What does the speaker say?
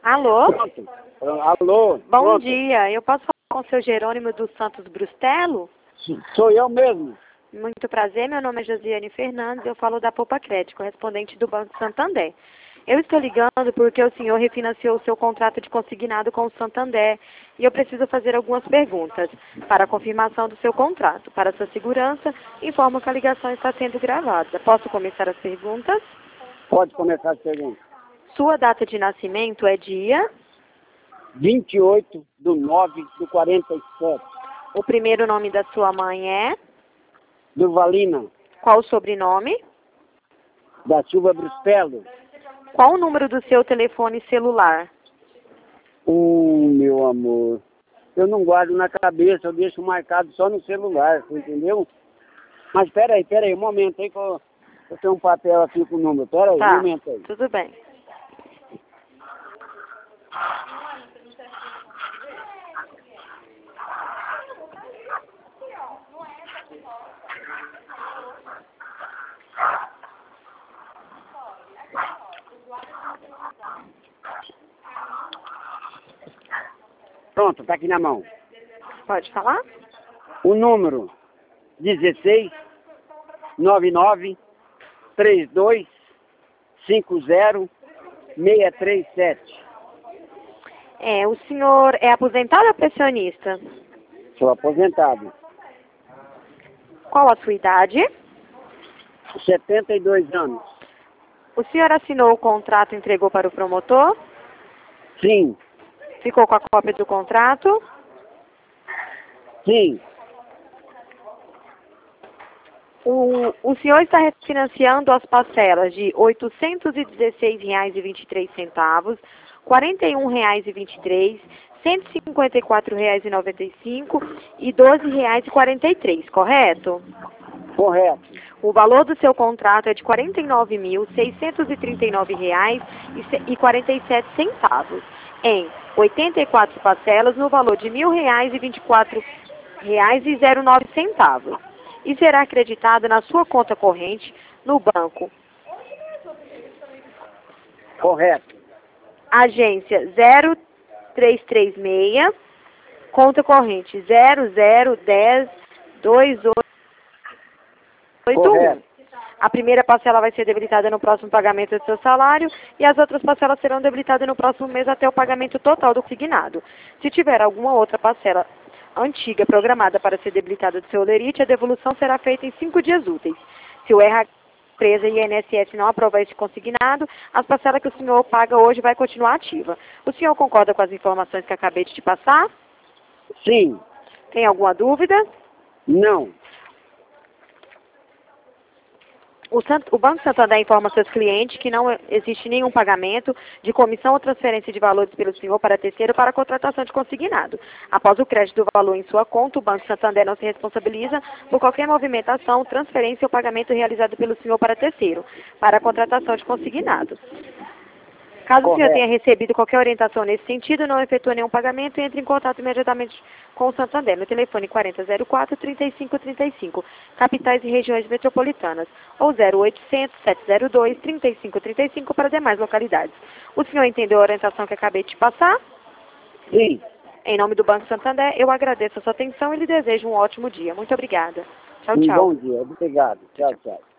Alô? Pronto. Alô? Bom Pronto. dia. Eu posso falar com o seu Jerônimo dos Santos Brustelo? Sou eu mesmo. Muito prazer, meu nome é Josiane Fernandes, eu falo da Poupa Crédito, correspondente do Banco Santander. Eu estou ligando porque o senhor refinanciou o seu contrato de consignado com o Santander e eu preciso fazer algumas perguntas para a confirmação do seu contrato. Para sua segurança, informo que a ligação está sendo gravada. Posso começar as perguntas? Pode começar a pergunta. Sua data de nascimento é dia? 28/9/47. O primeiro nome da sua mãe é? Durvalina Qual o sobrenome? da Silva Brustelo. Qual o número do seu telefone celular? Meu amor. Eu não guardo na cabeça, eu deixo marcado só no celular, você entendeu? Mas peraí, um momento aí que eu tenho um papel aqui com o número. Peraí, Tá, um momento aí. tudo bem. Pronto, tá aqui na mão. Pode falar? O número 16 99 32 50 637. O senhor é aposentado ou pensionista? Sou aposentado. Qual a sua idade? 72 anos. O senhor assinou o contrato e entregou para o promotor? Sim, Ficou com a cópia do contrato? sim. O senhor está refinanciando as parcelas de R$ 816,23, R$ 41,23, R$ 154,95 e R$ 12,43, correto? Correto. O valor do seu contrato é de R$ 49.639,47 em 84 parcelas no valor de R$ 1.024,09 e será acreditado na sua conta corrente no banco. Correto. Agência 0336, conta corrente 00102881. Correto. A primeira parcela vai ser debilitada no próximo pagamento do seu salário e as outras parcelas serão debilitadas no próximo mês até o pagamento total do consignado. Se tiver alguma outra parcela antiga programada para ser debilitada do seu holerite, a devolução será feita em 5 dias úteis. Se o RH, empresa e INSS não aprovar este consignado, as parcelas que o senhor paga hoje vai continuar ativa. O senhor concorda com as informações que acabei de te passar? Sim. Tem alguma dúvida? Não. O Banco Santander informa seus clientes que não existe nenhum pagamento de comissão ou transferência de valores pelo senhor para terceiro para a contratação de consignado. Após o crédito do valor em sua conta, o Banco Santander não se responsabiliza por qualquer movimentação, transferência ou pagamento realizado pelo senhor para terceiro, para a contratação de consignado. Caso o senhor tenha recebido qualquer orientação nesse sentido, não efetua nenhum pagamento, entre em contato imediatamente com o Santander, no telefone 4004-3535, capitais e regiões metropolitanas, ou 0800-702-3535 para demais localidades. O senhor entendeu a orientação que acabei de te passar? Sim. Em nome do Banco Santander, eu agradeço a sua atenção e lhe desejo um ótimo dia. Muito obrigada. Tchau, tchau. Bom dia. Obrigado. Tchau, tchau.